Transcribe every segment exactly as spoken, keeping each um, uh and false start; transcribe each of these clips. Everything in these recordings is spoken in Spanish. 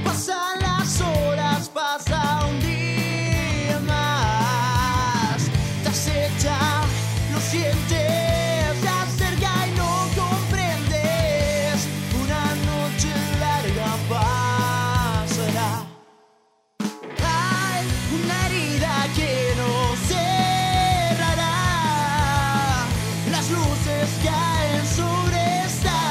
Pasan las horas, pasa un día más. Te acecha, lo sientes, se acerca y no comprendes. Una noche larga pasará. Hay una herida que no cerrará. Las luces caen sobre esta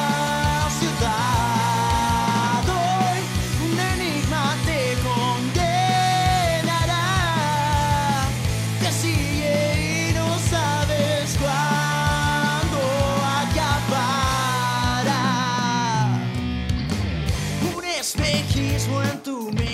ciudad. Hoy un enigma te condenará. Te sigue y no sabes cuándo acabará. Un espejismo en tu mente